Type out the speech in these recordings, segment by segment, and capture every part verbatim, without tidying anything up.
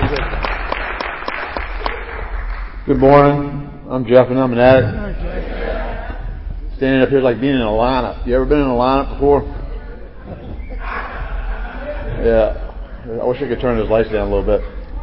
Good morning. I'm Jeff and I'm an addict. Standing up here like being in a lineup. You ever been in a lineup before? Yeah. I wish I could turn those lights down a little bit.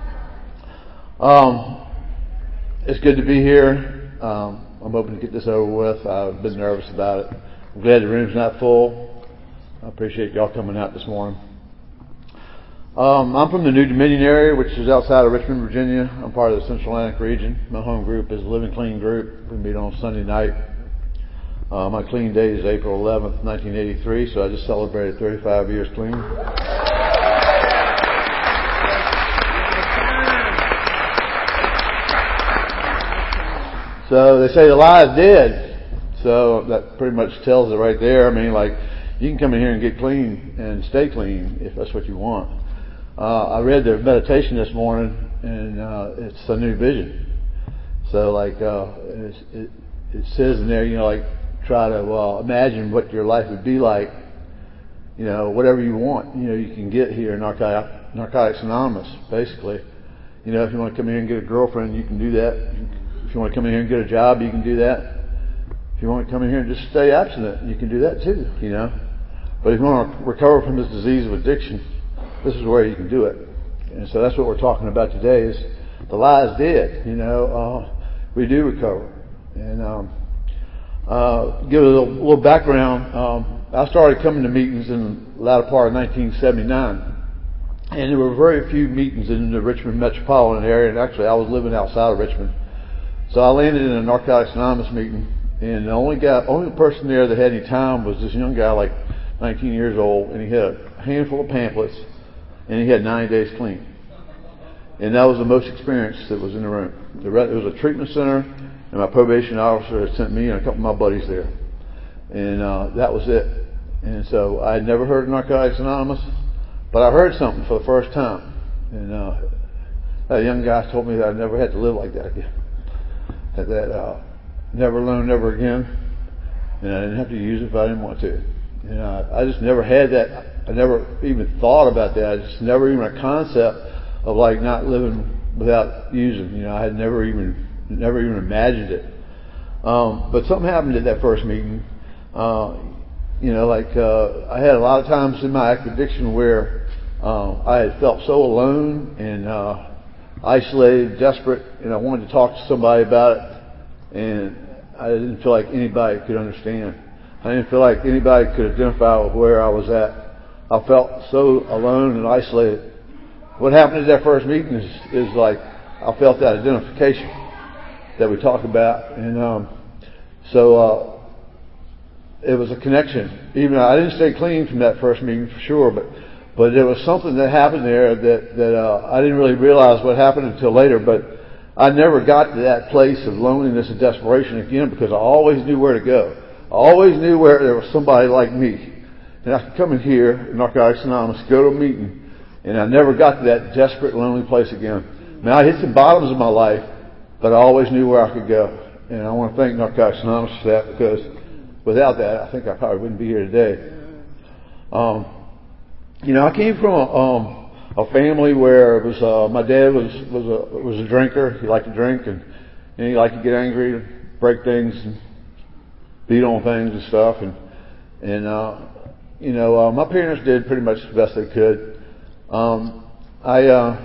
Um, it's good to be here. Um, I'm hoping to get this over with. I've been nervous about it. I'm glad the room's not full. I appreciate y'all coming out this morning. Um, I'm from the New Dominion area, which is outside of Richmond, Virginia. I'm part of the Central Atlantic region. My home group is Living Clean Group. We meet on Sunday night. Uh, my clean day is April eleventh, nineteen eighty-three, so I just celebrated thirty-five years clean. So they say the lie is dead. So that pretty much tells it right there. I mean, like, you can come in here and get clean and stay clean if that's what you want. Uh, I read the meditation this morning, and uh, it's a new vision. So, like, uh, it's, it, it says in there, you know, like, try to uh, imagine what your life would be like. You know, whatever you want, you know, you can get here in Narcotic, Narcotics Anonymous, basically. You know, if you want to come here and get a girlfriend, you can do that. If you want to come in here and get a job, you can do that. If you want to come in here and just stay abstinent, you can do that too, you know. But if you want to recover from this disease of addiction, this is where you can do it. And so that's what we're talking about today is the lie is dead, you know. Uh, we do recover. And um, uh, give a little, little background. Um, I started coming to meetings in the latter part of nineteen seventy-nine. And there were very few meetings in the Richmond metropolitan area. And actually, I was living outside of Richmond. So I landed in a Narcotics Anonymous meeting. And the only guy, only person there that had any time was this young guy, like nineteen years old. And he had a handful of pamphlets. And he had ninety days clean. And that was the most experience that was in the room. The rest, it was a treatment center, and my probation officer had sent me and a couple of my buddies there. And uh, that was it. And so I had never heard of Narcotics Anonymous, but I heard something for the first time. And uh, that young guy told me that I never had to live like that again. That, that uh, never alone, never again. And I didn't have to use it if I didn't want to. And uh, I just never had that. I never even thought about that. I just never even a concept of like not living without using. You know, I had never even never even imagined it. Um, but something happened at that first meeting. Uh, you know, like uh, I had a lot of times in my active addiction where uh, I had felt so alone and uh, isolated, desperate, and I wanted to talk to somebody about it, and I didn't feel like anybody could understand. I didn't feel like anybody could identify with where I was at. I felt so alone and isolated. What happened at that first meeting is, is like I felt that identification that we talk about, and um, so uh, it was a connection. Even I didn't stay clean from that first meeting for sure, but but there was something that happened there that that uh, I didn't really realize what happened until later. But I never got to that place of loneliness and desperation again because I always knew where to go. I always knew where there was somebody like me. And I could come in here, Narcotics Anonymous, go to a meeting, and I never got to that desperate, lonely place again. Now, I hit the bottoms of my life, but I always knew where I could go. And I want to thank Narcotics Anonymous for that, because without that, I think I probably wouldn't be here today. Um, you know, I came from a, um, a family where it was uh, my dad was was a was a drinker. He liked to drink, and, and he liked to get angry, and break things, and beat on things and stuff, and and. Uh, You know, uh, my parents did pretty much the best they could. Um, I, uh,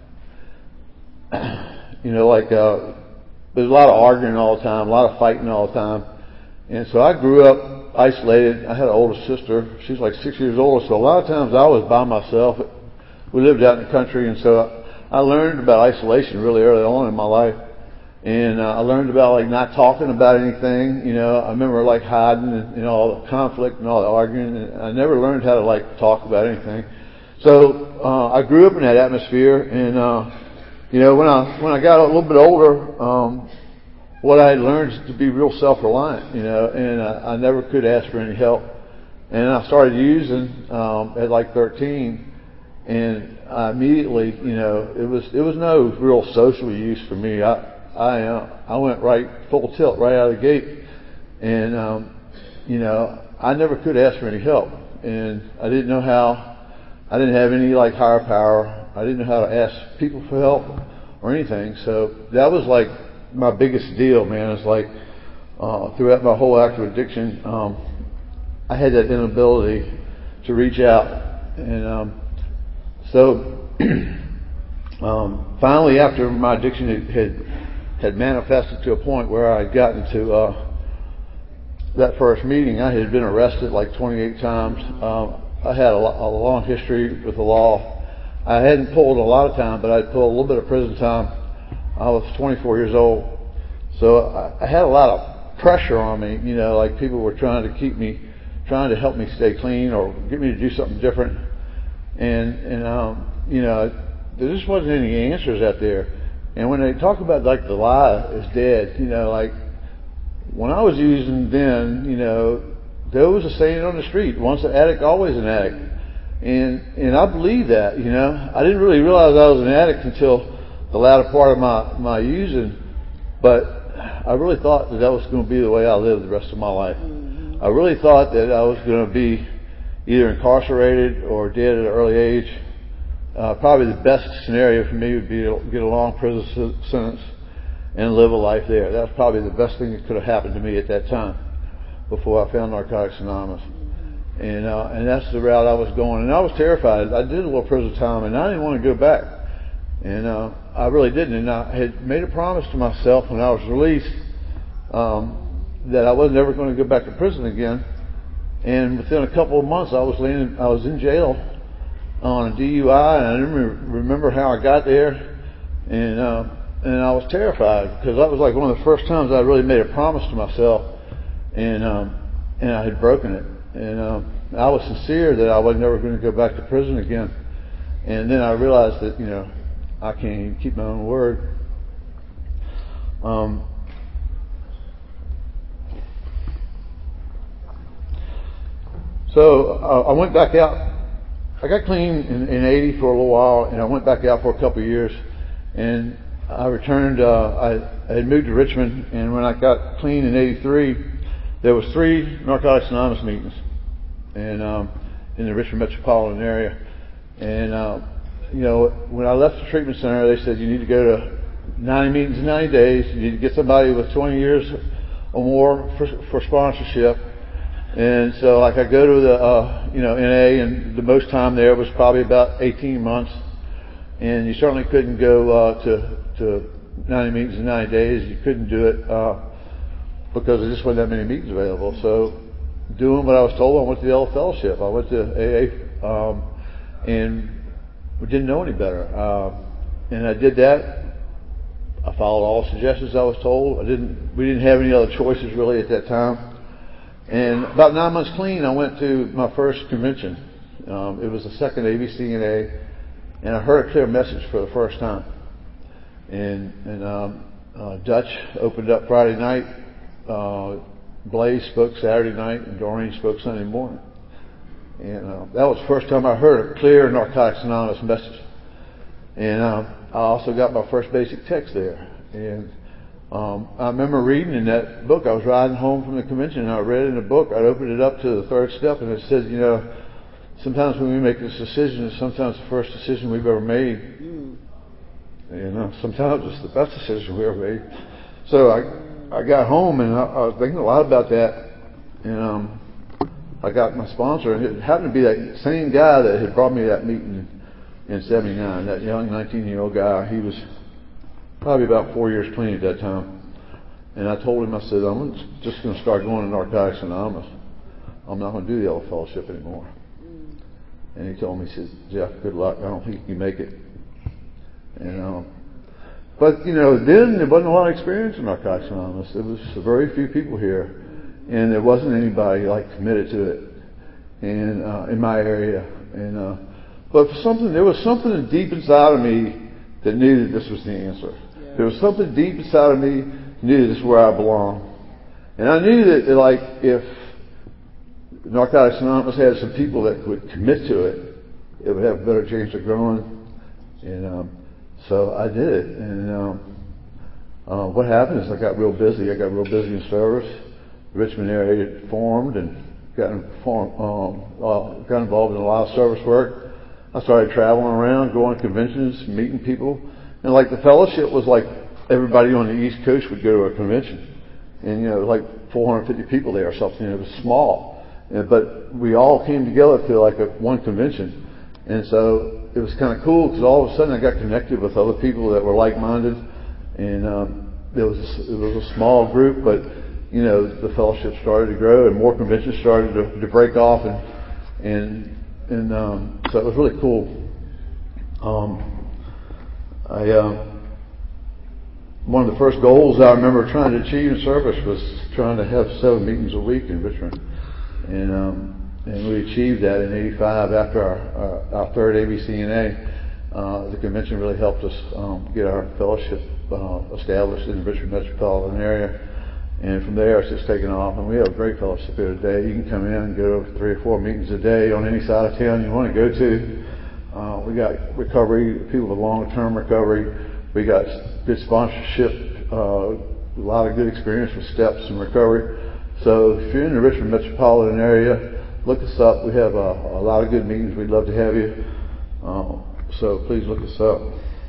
you know, like, uh, there's a lot of arguing all the time, a lot of fighting all the time. And so I grew up isolated. I had an older sister. She's like six years older. So a lot of times I was by myself. We lived out in the country. And so I learned about isolation really early on in my life. And uh, I learned about like not talking about anything. You know, I remember like hiding and, you know, all the conflict and all the arguing. And I never learned how to like talk about anything. So uh, I grew up in that atmosphere. And uh, you know, when I when I got a little bit older, um, what I had learned is to be real self-reliant. You know, and I, I never could ask for any help. And I started using um, at like thirteen. And I immediately, you know, it was it was no real social use for me. I I uh, I went right full tilt right out of the gate, and um, you know I never could ask for any help, and I didn't know how. I didn't have any like higher power. I didn't know how to ask people for help or anything. So that was like my biggest deal, man. It's like uh, throughout my whole active addiction, um, I had that inability to reach out. And um, so um, finally, after my addiction had, had had manifested to a point where I had gotten to uh, that first meeting, I had been arrested like twenty-eight times. Um, I had a, a long history with the law. I hadn't pulled a lot of time, but I'd pulled a little bit of prison time. I was twenty-four years old, so I, I had a lot of pressure on me. You know, like people were trying to keep me, trying to help me stay clean or get me to do something different. And and um, you know, there just wasn't any answers out there. And when they talk about like the lie is dead, you know, like when I was using then, you know, there was a saying on the street: once an addict, always an addict. And and I believe that, you know. I didn't really realize I was an addict until the latter part of my, my using, but I really thought that that was going to be the way I lived the rest of my life. I really thought that I was going to be either incarcerated or dead at an early age. Uh, probably the best scenario for me would be to get a long prison sentence and live a life there. That was probably the best thing that could have happened to me at that time before I found Narcotics Anonymous. And uh, and that's the route I was going. And I was terrified. I did a little prison time, and I didn't want to go back. And uh, I really didn't. And I had made a promise to myself when I was released um, that I was never going to go back to prison again. And within a couple of months, I was laying, I was in jail on a D U I, and I didn't remember how I got there. And uh, and I was terrified because that was like one of the first times I really made a promise to myself, and um, and I had broken it. And um, I was sincere that I was never going to go back to prison again. And then I realized that, you know, I can't even keep my own word. Um, so uh, I went back out. I got clean in, in eighty for a little while, and I went back out for a couple of years. And I returned. Uh, I, I had moved to Richmond, and when I got clean in eighty-three, there was three Narcotics Anonymous meetings, and um, in the Richmond metropolitan area. And uh, you know, when I left the treatment center, they said you need to go to ninety meetings in ninety days. You need to get somebody with twenty years or more for, for sponsorship. And so, like, I go to the uh, you know N A, and the most time there was probably about eighteen months. And you certainly couldn't go uh, to to ninety meetings in ninety days. You couldn't do it uh, because there just wasn't that many meetings available. So, doing what I was told, I went to the Yellow Fellowship. I went to A A, um, and we didn't know any better. Uh, and I did that. I followed all the suggestions I was told. I didn't. We didn't have any other choices really at that time. And about nine months clean, I went to my first convention. Um, it was the second A B C N A, and I heard a clear message for the first time. And and um, uh, Dutch opened up Friday night. Uh, Blaze spoke Saturday night, and Doreen spoke Sunday morning. And uh, that was the first time I heard a clear Narcotics Anonymous message. And um, I also got my first basic text there. And um, I remember reading in that book. I was riding home from the convention, and I read in the book. I opened it up to the third step, and it said, you know, sometimes when we make this decision, it's sometimes the first decision we've ever made. Mm. You know, sometimes it's the best decision we ever made. So I I got home, and I, I was thinking a lot about that. And um, I got my sponsor, and it happened to be that same guy that had brought me to that meeting in seventy-nine, that young nineteen-year-old guy. He was probably about four years clean at that time. And I told him, I said, I'm just going to start going to Narcotics Anonymous. I'm not going to do the Yellow Fellowship anymore. And he told me, he said, Jeff, good luck. I don't think you can make it. And um, but, you know, then there wasn't a lot of experience in Narcotics Anonymous. There was very few people here. And there wasn't anybody, like, committed to it and uh, in my area. And uh, but for something, there was something deep inside of me that knew that this was the answer. Yeah. There was something deep inside of me that knew this is where I belong. And I knew that, that, like, if Narcotics Anonymous had some people that would commit to it, it would have a better chance of growing. And um, so I did it. And um, uh, what happened is I got real busy. I got real busy in service. The Richmond area formed and got, informed, um, uh, got involved in a lot of service work. I started traveling around, going to conventions, meeting people. And like the fellowship was like everybody on the East Coast would go to a convention. And, you know, like four hundred fifty people there or something. It was small. And, but we all came together to like a one convention. And so it was kind of cool because all of a sudden I got connected with other people that were like-minded. And um, it was it was a small group, but, you know, the fellowship started to grow and more conventions started to, to break off. And, and And um, so it was really cool. Um, I uh, one of the first goals I remember trying to achieve in service was trying to have seven meetings a week in Richmond, and um, and we achieved that in eighty-five after our, our, our third A B C N A. Uh, the convention really helped us um, get our fellowship uh, established in the Richmond metropolitan area. And from there, it's just taken off. And we have a great fellowship here today. You can come in and go to three or four meetings a day on any side of town you want to go to. Uh, we got recovery, people with long-term recovery. We got good sponsorship, uh, a lot of good experience with steps and recovery. So if you're in the Richmond metropolitan area, look us up. We have a, a lot of good meetings. We'd love to have you. Uh, so please look us up.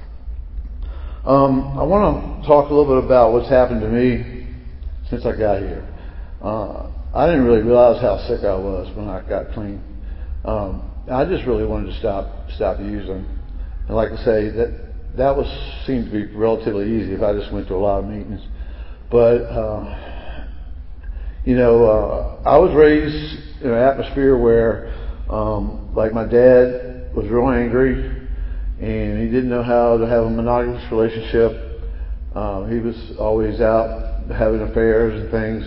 Um, I want to talk a little bit about what's happened to me since I got here. Uh, I didn't really realize how sick I was when I got clean. Um, I just really wanted to stop stop using. And like I say, that that was seemed to be relatively easy if I just went to a lot of meetings. But uh, you know, uh, I was raised in an atmosphere where, um, like, my dad was real angry, and he didn't know how to have a monogamous relationship. Uh, he was always out having affairs and things.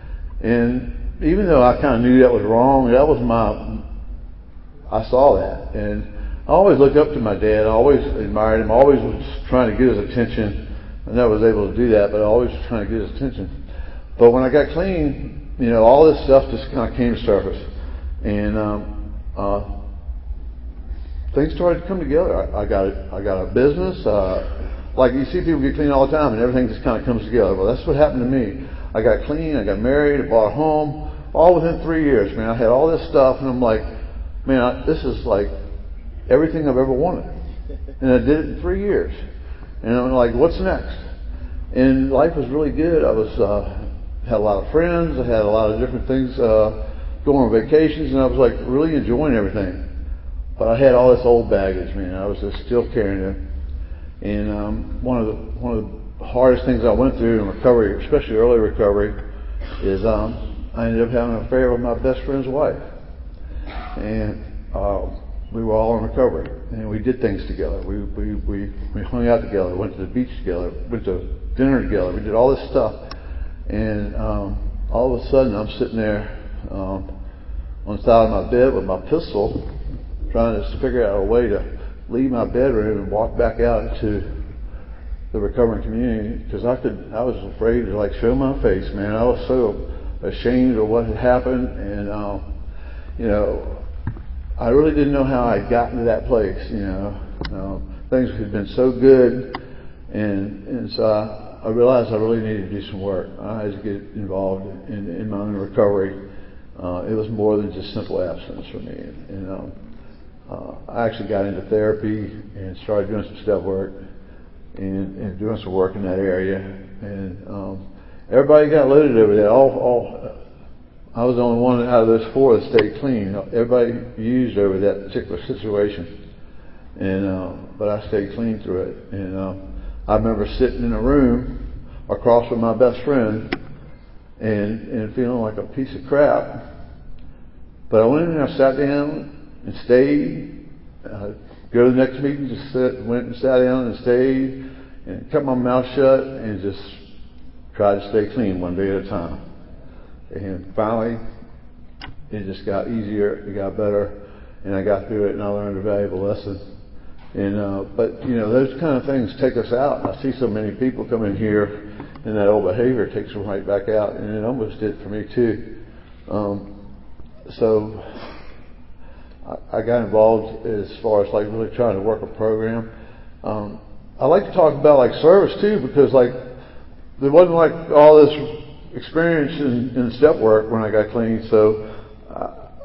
And even though I kind of knew that was wrong, that was my, I saw that. And I always looked up to my dad. I always admired him. I always was trying to get his attention. I never was able to do that, but I always was trying to get his attention. But when I got clean, you know, all this stuff just kind of came to surface. And um, uh, things started to come together. I, I got a, I got a business. Uh, Like, you see people get clean all the time and everything just kind of comes together. Well, that's what happened to me. I got clean, I got married, I bought a home, all within three years, man. I had all this stuff, and I'm like, man, I, this is like everything I've ever wanted. And I did it in three years. And I'm like, what's next? And life was really good. I was uh, had a lot of friends. I had a lot of different things, uh, going on vacations, and I was like really enjoying everything. But I had all this old baggage, man. I was just still carrying it. And um, one of the one of the hardest things I went through in recovery, especially early recovery, is um, I ended up having an affair with my best friend's wife. And uh, we were all in recovery, and we did things together. We we we we hung out together, went to the beach together, went to dinner together. We did all this stuff, and um, all of a sudden I'm sitting there um, on the side of my bed with my pistol, trying to figure out a way to leave my bedroom and walk back out into the recovering community, because I could, I was afraid to like show my face, man. I was so ashamed of what had happened, and um, you know, I really didn't know how I'd gotten to that place. You know, um, things had been so good, and and so I, I realized I really needed to do some work. I had to get involved in, in my own recovery. Uh, it was more than just simple abstinence for me, and. and um, Uh, I actually got into therapy and started doing some step work and, and doing some work in that area. And um, everybody got loaded over that. All, all, I was the only one out of those four that stayed clean. Everybody used over that particular situation. And uh, but I stayed clean through it. And uh, I remember sitting in a room across from my best friend and, and feeling like a piece of crap. But I went in there, I sat down, and stayed. Uh, go to the next meeting, just sit, went and sat down and stayed, and kept my mouth shut and just tried to stay clean one day at a time. And finally, it just got easier, it got better, and I got through it, and I learned a valuable lesson. And uh, but you know, those kind of things take us out. I see so many people come in here, and that old behavior takes them right back out, and it almost did for me too. Um, so. I got involved as far as like really trying to work a program. Um, I like to talk about like service too, because like there wasn't like all this experience in, in step work when I got clean. So uh,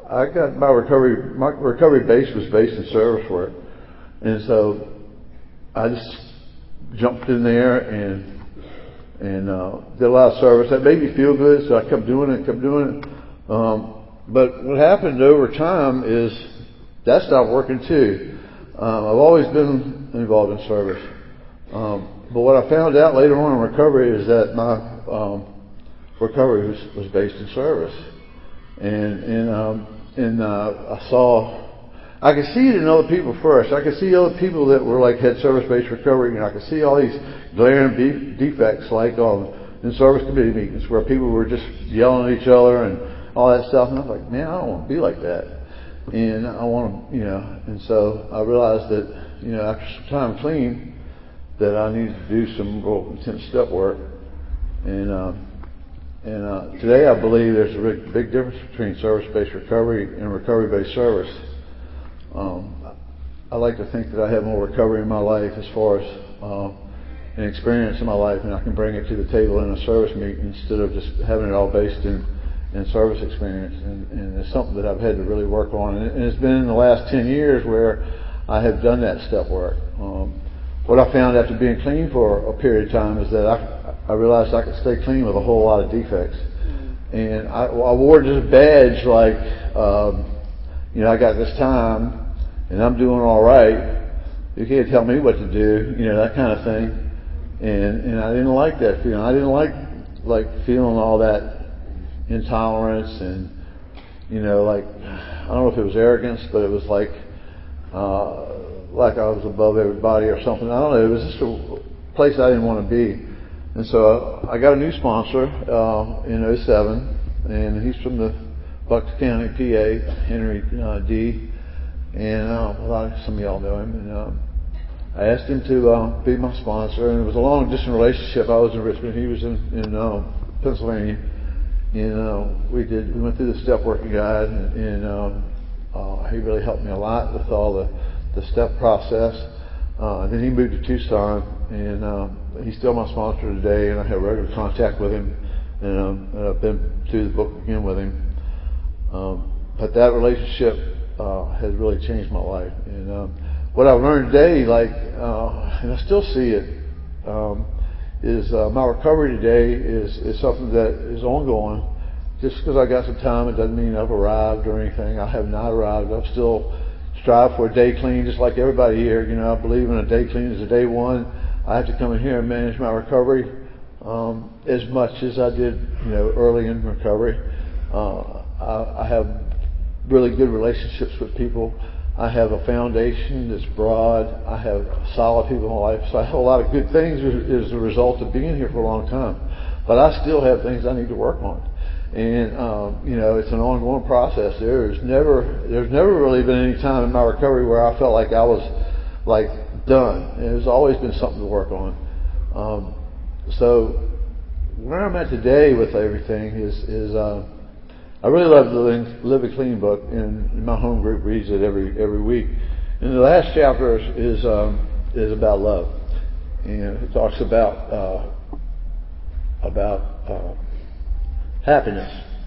I got my recovery, my recovery base was based in service work. And so I just jumped in there and, and, uh, did a lot of service. That made me feel good, so I kept doing it, kept doing it. Um, but what happened over time is that stopped working too. Um, I've always been involved in service. Um, but what I found out later on in recovery is that my, um, recovery was, was based in service. And, and, um, and, uh, I saw, I could see it in other people first. I could see other people that were like had service-based recovery, and I could see all these glaring be- defects, like on in service committee meetings where people were just yelling at each other and all that stuff. And I was like, man, I don't want to be like that. And I want to, you know. And so I realized that, you know, after some time clean, that I needed to do some real intense step work. And um, and uh, today I believe there's a big, big difference between service-based recovery and recovery-based service. Um, I like to think that I have more recovery in my life as far as uh, an experience in my life, and I can bring it to the table in a service meeting instead of just having it all based in, in service experience. And, and it's something that I've had to really work on. And, it, and it's been in the last ten years where I have done that step work. Um, what I found after being clean for a period of time is that I, I realized I could stay clean with a whole lot of defects. And I, I wore this badge like, um, you know, I got this time, and I'm doing all right. You can't tell me what to do, you know, that kind of thing. And and I didn't like that feeling. I didn't like like feeling all that intolerance and, you know, like, I don't know if it was arrogance, but it was like uh, like I was above everybody or something. I don't know. It was just a place I didn't want to be. And so I got a new sponsor uh, in oh seven, and he's from the Bucks County, P A, Henry uh, D. And uh, a lot of, some of y'all know him. And uh, I asked him to uh, be my sponsor, and it was a long distance relationship. I was in Richmond, he was in, in uh, Pennsylvania. And uh, we did. We went through the step working guide, and, and uh, uh, he really helped me a lot with all the, the step process. Uh, then he moved to Tucson, and uh, he's still my sponsor today, and I have regular contact with him, and, um, and I've been through the book again with him. Um, but that relationship uh, has really changed my life. And um, what I've learned today, like, uh, and I still see it, um, is uh, my recovery today is, is something that is ongoing. Just because I got some time, it doesn't mean I've arrived or anything. I have not arrived. I'm still strive for a day clean, just like everybody here. You know, I believe in a day clean as a day one. I have to come in here and manage my recovery um, as much as I did, you know, early in recovery. Uh, I, I have really good relationships with people. I have a foundation that's broad. I have solid people in my life. So I have a lot of good things as a result of being here for a long time. But I still have things I need to work on. And, um, you know, it's an ongoing process. There's never, there's never really been any time in my recovery where I felt like I was, like, done. And there's always been something to work on. Um, so where I'm at today with everything is, is, uh, I really love the Live a Clean book, and my home group reads it every every week. And the last chapter is is, um, is about love, and it talks about uh, about uh, happiness.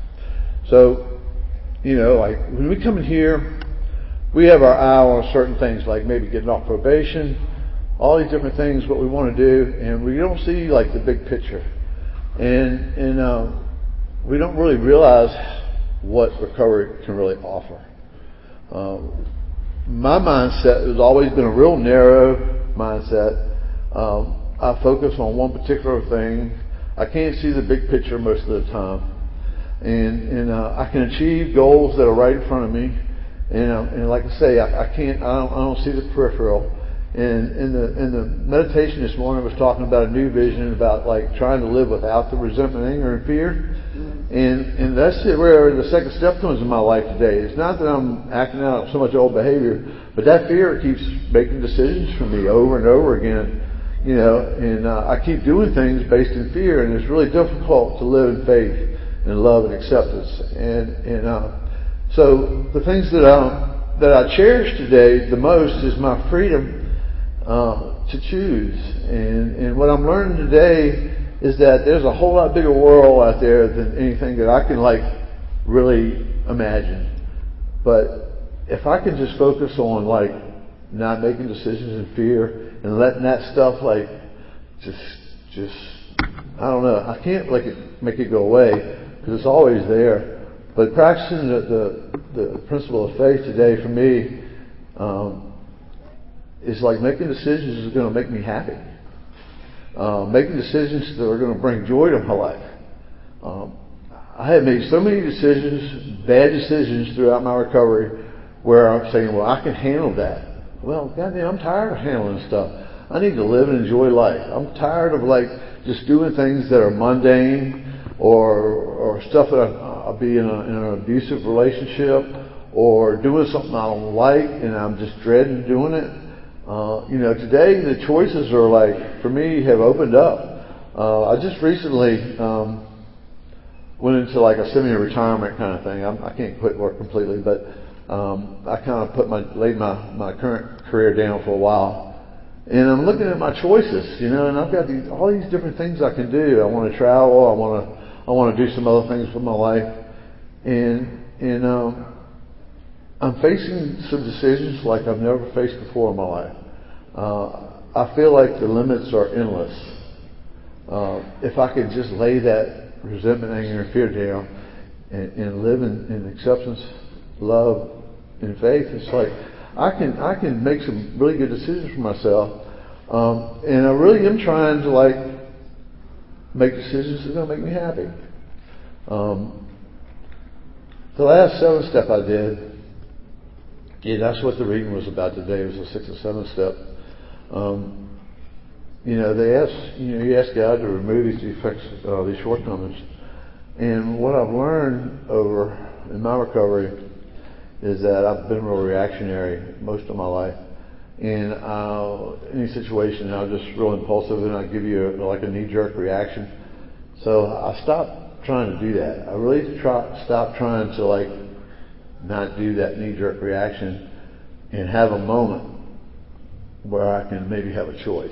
So, you know, like when we come in here, we have our eye on certain things, like maybe getting off probation, all these different things, what we want to do, and we don't see like the big picture, and and uh, we don't really realize what recovery can really offer. Um, my mindset has always been a real narrow mindset. Um, I focus on one particular thing. I can't see the big picture most of the time, and and uh, I can achieve goals that are right in front of me. And uh, and like I say, I, I can't. I don't, I don't see the peripheral. And in the in the meditation this morning, I was talking about a new vision, about like trying to live without the resentment, anger, and fear. And and that's it where the second step comes in my life today. It's not that I'm acting out so much old behavior, but that fear keeps making decisions for me over and over again. You know, and uh, I keep doing things based in fear, and it's really difficult to live in faith and love and acceptance. And and uh, so the things that I that I cherish today the most is my freedom uh, to choose. And and what I'm learning today is that there's a whole lot bigger world out there than anything that I can like really imagine. But if I can just focus on like not making decisions in fear and letting that stuff like just just I don't know, I can't like it, make it go away because it's always there. But practicing the the, the principle of faith today for me um, is like making decisions that's going to make me happy. Uh, making decisions that are going to bring joy to my life. Um, I have made so many decisions, bad decisions throughout my recovery, where I'm saying, well, I can handle that. Well, goddamn, I'm tired of handling stuff. I need to live and enjoy life. I'm tired of like just doing things that are mundane or or stuff that I, I'll be in, a, in an abusive relationship or doing something I don't like and I'm just dreading doing it. Uh, you know, today the choices are like, for me, have opened up. Uh, I just recently um, went into like a semi-retirement kind of thing. I'm, I can't quit work completely, but um, I kind of put my laid my, my current career down for a while, and I'm looking at my choices, you know, and I've got these, all these different things I can do. I want to travel. I want to I want to do some other things with my life, and and um, I'm facing some decisions like I've never faced before in my life. Uh, I feel like the limits are endless. Uh, if I could just lay that resentment, anger, and fear down and, and live in, in acceptance, love, and faith, it's like I can I can make some really good decisions for myself. Um, and I really am trying to like make decisions that are going to make me happy. Um, the last seven step I did, yeah, that's what the reading was about today. It was a six and seven step. Um, you know, they ask, you know, you ask God to remove these defects, uh, these shortcomings. And what I've learned over in my recovery is that I've been real reactionary most of my life. And uh, any situation, I'm just real impulsive, and I give you a, like a knee-jerk reaction. So I stopped trying to do that. I really try, stopped trying to like not do that knee-jerk reaction and have a moment where I can maybe have a choice.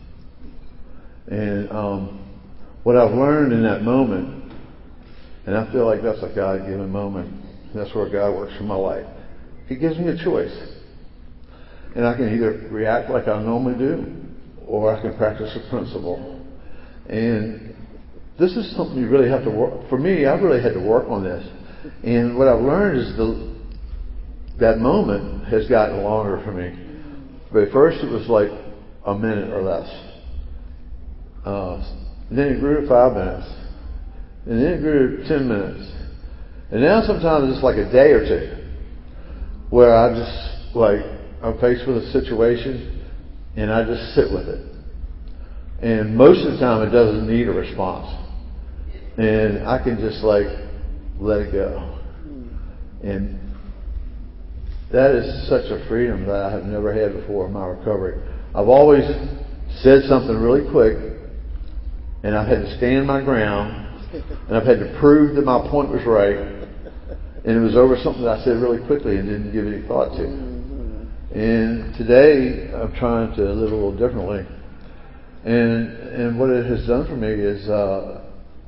And um, what I've learned in that moment, and I feel like that's a God-given moment, that's where God works in my life. He gives me a choice. And I can either react like I normally do, or I can practice a principle. And this is something you really have to work. For me, I really had to work on this. And what I've learned is the that moment has gotten longer for me. But at first it was like a minute or less. Uh, then it grew to five minutes. And then it grew to ten minutes. And now sometimes it's like a day or two where I just like, I'm faced with a situation and I just sit with it. And most of the time it doesn't need a response. And I can just like let it go. And that is such a freedom that I have never had before in my recovery. I've always said something really quick, and I've had to stand my ground, and I've had to prove that my point was right, and it was over something that I said really quickly and didn't give any thought to. And today I'm trying to live a little differently. And and what it has done for me is, uh,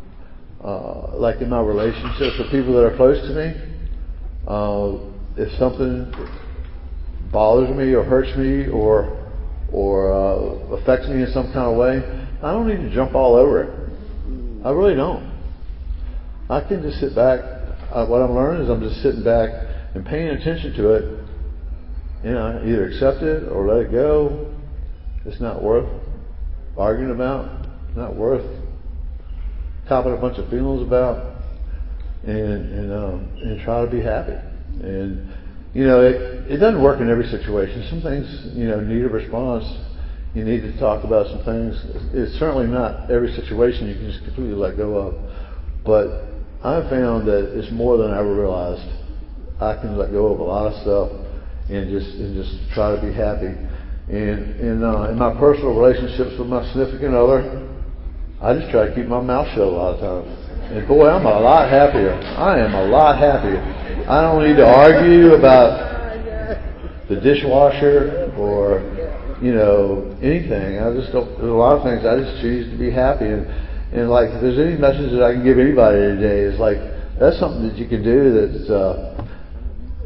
uh, like in my relationships with people that are close to me, uh, if something bothers me or hurts me or or uh, affects me in some kind of way, I don't need to jump all over it. I really don't. I can just sit back. Uh, what I'm learning is I'm just sitting back and paying attention to it. You know, either accept it or let it go. It's not worth arguing about. It's not worth copping a bunch of feelings about. And and um, and try to be happy. And you know, it it doesn't work in every situation. Some things, you know, need a response. You need to talk about some things. It's certainly not every situation you can just completely let go of. But I've found that it's more than I ever realized. I can let go of a lot of stuff and just and just try to be happy. And in uh, in my personal relationships with my significant other, I just try to keep my mouth shut a lot of times. And boy, I'm a lot happier. I am a lot happier. I don't need to argue about the dishwasher or, you know, anything. I just don't, there's a lot of things I just choose to be happy. And, and like, if there's any message that I can give anybody today, is like, that's something that you can do that's, uh,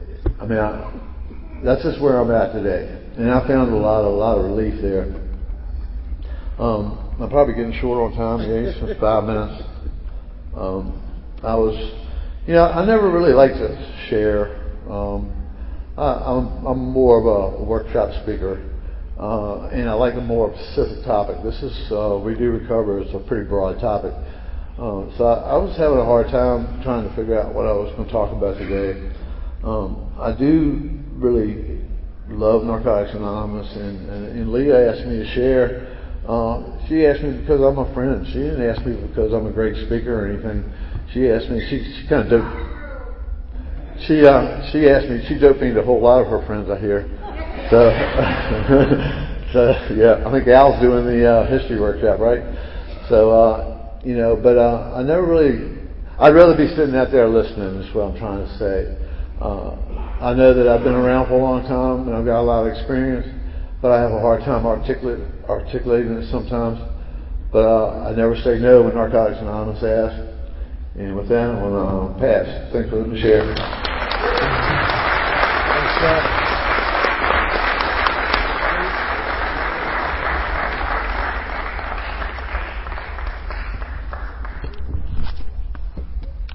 I mean, I, that's just where I'm at today, and I found a lot, of, a lot of relief there. Um, I'm probably getting short on time, Yates, just five minutes. Um, I was, you know, I never really like to share. Um, I, I'm, I'm more of a workshop speaker, uh, and I like a more specific topic. This is uh, We Do Recover. It's a pretty broad topic. Uh, so I, I was having a hard time trying to figure out what I was going to talk about today. Um, I do really love Narcotics Anonymous, and, and, and Leah asked me to share. Uh, she asked me because I'm a friend. She didn't ask me because I'm a great speaker or anything. She asked me. She, she kind of doped. She uh, she asked me. She doped me to a whole lot of her friends, I hear. So, so yeah, I think Al's doing the uh, history workshop, right? So uh, you know, but uh, I never really. I'd rather be sitting out there listening. Is what I'm trying to say. Uh, I know that I've been around for a long time and I've got a lot of experience, but I have a hard time articulate, articulating it sometimes. But uh, I never say no when Narcotics Anonymous asks. And with that, I'm going to uh, pass. Thanks for letting me share. Thanks, Scott.